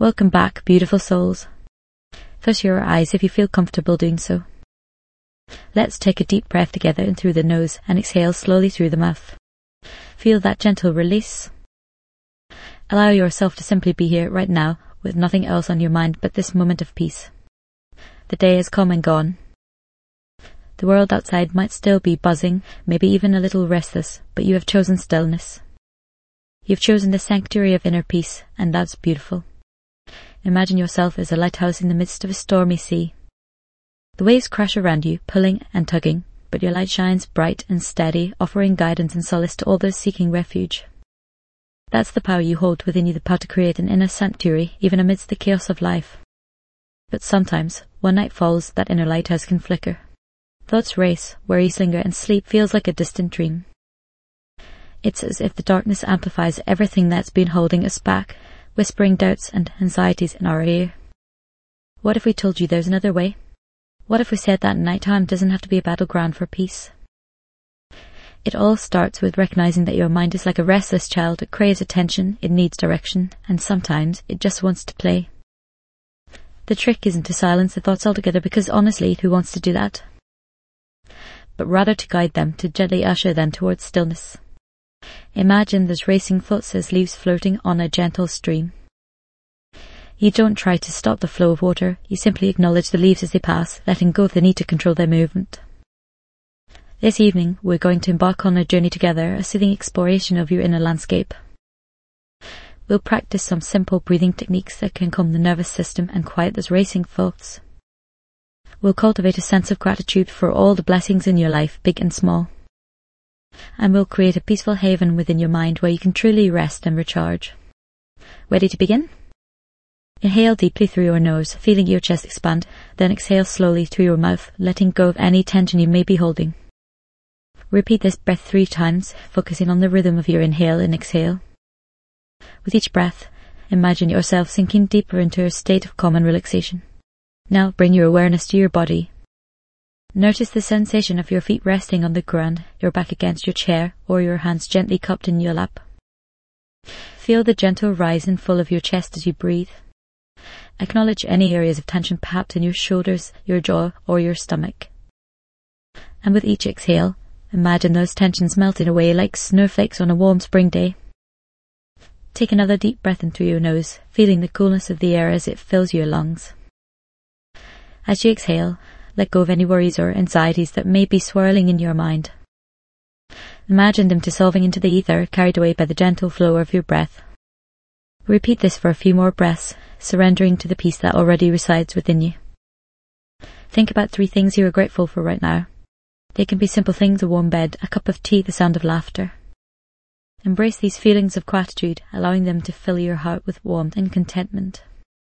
Welcome back, beautiful souls. Close your eyes if you feel comfortable doing so. Let's take a deep breath together in through the nose and exhale slowly through the mouth. Feel that gentle release. Allow yourself to simply be here right now with nothing else on your mind but this moment of peace. The day has come and gone. The world outside might still be buzzing, maybe even a little restless, but you have chosen stillness. You've chosen the sanctuary of inner peace, and that's beautiful. Imagine yourself as a lighthouse in the midst of a stormy sea. The waves crash around you, pulling and tugging, but your light shines bright and steady, offering guidance and solace to all those seeking refuge. That's the power you hold within you, the power to create an inner sanctuary, even amidst the chaos of life. But sometimes, when night falls, that inner lighthouse can flicker. Thoughts race, worries linger, and sleep feels like a distant dream. It's as if the darkness amplifies everything that's been holding us back, whispering doubts and anxieties in our ear. What if we told you there's another way? What if we said that nighttime doesn't have to be a battleground for peace? It all starts with recognizing that your mind is like a restless child. It craves attention, it needs direction, and sometimes it just wants to play. The trick isn't to silence the thoughts altogether, because honestly, who wants to do that? But rather to guide them, to gently usher them towards stillness. Imagine those racing thoughts as leaves floating on a gentle stream. You don't try to stop the flow of water, you simply acknowledge the leaves as they pass, letting go of the need to control their movement. This evening, we're going to embark on a journey together, a soothing exploration of your inner landscape. We'll practice some simple breathing techniques that can calm the nervous system and quiet those racing thoughts. We'll cultivate a sense of gratitude for all the blessings in your life, big and small. And we'll create a peaceful haven within your mind where you can truly rest and recharge. Ready to begin? Inhale deeply through your nose, feeling your chest expand, then exhale slowly through your mouth, letting go of any tension you may be holding. Repeat this breath 3 times, focusing on the rhythm of your inhale and exhale. With each breath, imagine yourself sinking deeper into a state of calm and relaxation. Now bring your awareness to your body. Notice the sensation of your feet resting on the ground, your back against your chair, or your hands gently cupped in your lap. Feel the gentle rise and fall of your chest as you breathe. Acknowledge any areas of tension, perhaps in your shoulders, your jaw, or your stomach. And with each exhale, imagine those tensions melting away like snowflakes on a warm spring day. Take another deep breath in through your nose, feeling the coolness of the air as it fills your lungs. As you exhale, let go of any worries or anxieties that may be swirling in your mind. Imagine them dissolving into the ether, carried away by the gentle flow of your breath. Repeat this for a few more breaths, surrendering to the peace that already resides within you. Think about 3 things you are grateful for right now. They can be simple things: a warm bed, a cup of tea, the sound of laughter. Embrace these feelings of gratitude, allowing them to fill your heart with warmth and contentment.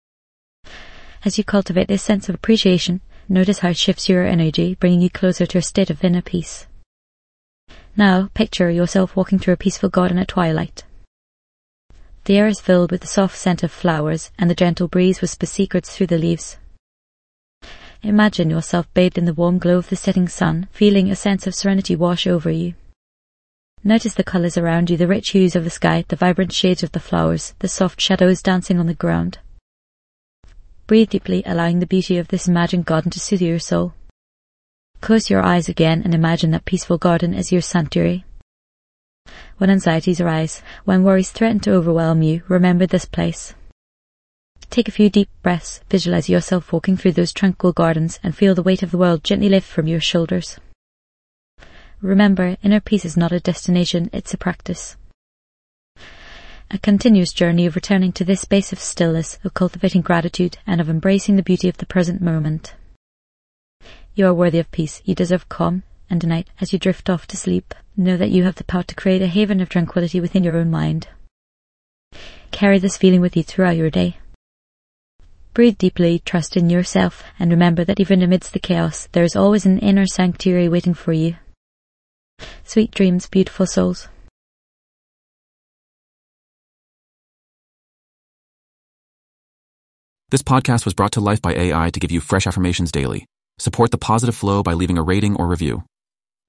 As you cultivate this sense of appreciation, notice how it shifts your energy, bringing you closer to a state of inner peace. Now, picture yourself walking through a peaceful garden at twilight. The air is filled with the soft scent of flowers, and the gentle breeze whispers secrets through the leaves. Imagine yourself bathed in the warm glow of the setting sun, feeling a sense of serenity wash over you. Notice the colours around you, the rich hues of the sky, the vibrant shades of the flowers, the soft shadows dancing on the ground. Breathe deeply, allowing the beauty of this imagined garden to soothe your soul. Close your eyes again and imagine that peaceful garden as your sanctuary. When anxieties arise, when worries threaten to overwhelm you, remember this place. Take a few deep breaths, visualize yourself walking through those tranquil gardens, and feel the weight of the world gently lift from your shoulders. Remember, inner peace is not a destination, it's a practice. A continuous journey of returning to this space of stillness, of cultivating gratitude, and of embracing the beauty of the present moment. You are worthy of peace, you deserve calm, and tonight, as you drift off to sleep, know that you have the power to create a haven of tranquility within your own mind. Carry this feeling with you throughout your day. Breathe deeply, trust in yourself, and remember that even amidst the chaos, there is always an inner sanctuary waiting for you. Sweet dreams, beautiful souls. This podcast was brought to life by AI to give you fresh affirmations daily. Support the positive flow by leaving a rating or review.